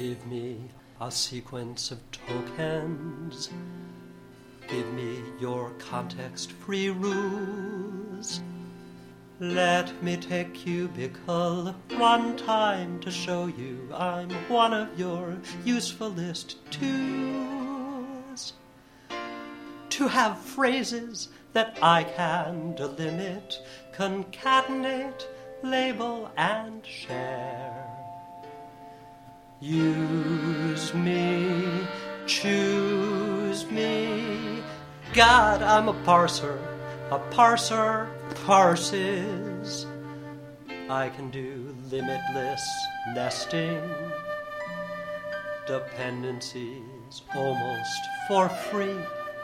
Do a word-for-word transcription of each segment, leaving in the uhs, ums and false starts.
Give me a sequence of tokens. Give me your context-free ruse. Let me take cubicle one time to show you I'm one of your usefulest twos. To have phrases that I can delimit, concatenate, label, and share. Use me, choose me. God, I'm a parser. A parser parses. I can do limitless nesting, dependencies almost for free.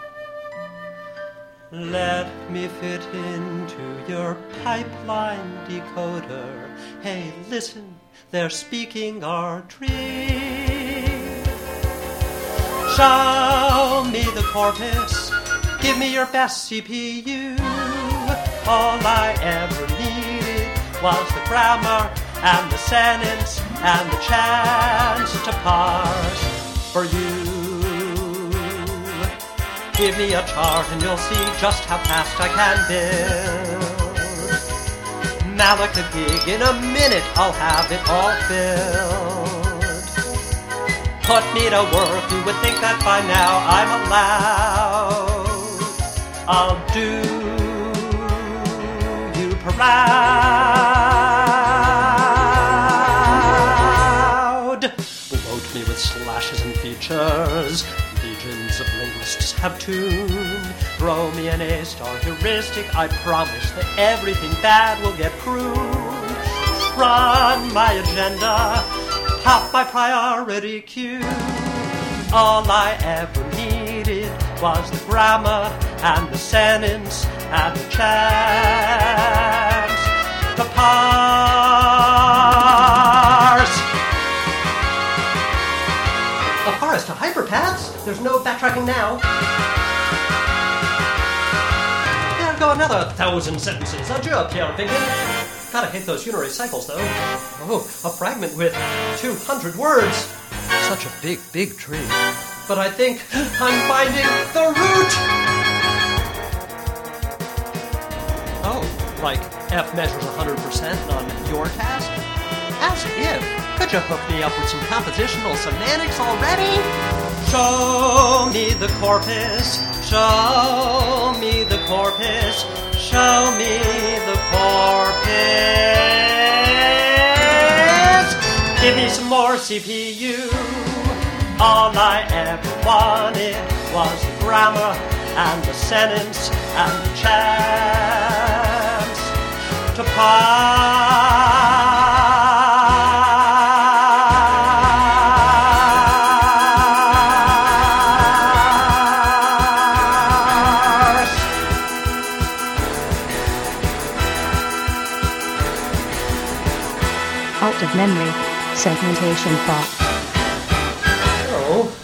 Let me fit into your pipeline decoder. Hey, listen, they're speaking our tree. Show me the corpus. Give me your best C P U. All I ever needed was the grammar and the sentence and the chance to parse for you. Give me a chart and you'll see just how fast I can build. Malak a gig, in a minute I'll have it all filled. Put me to work, you would think that by now I'm allowed. I'll do you proud. Load me with slashes and features. Legions of linguists have tuned. Throw me an A-star heuristic. I promise that everything bad will get pruned. Run my agenda. Pop my priority queue. All I ever needed was the grammar and the sentence and the chance to parse. A forest to hyperpaths? There's no backtracking now. There go another thousand sentences. Adieu, Pierre Vigan. Gotta hate those unary cycles, though. Oh, a fragment with two hundred words. Such a big, big tree. But I think I'm finding the root. Oh, like F measures one hundred percent on your task? As if. Could you hook me up with some compositional semantics already? Show me the corpus. Show me the corpus. Show me the corpus. Give me some more C P U. All I ever wanted was the grammar and the sentence and the chance to parse. Out of memory, segmentation thought. Oh,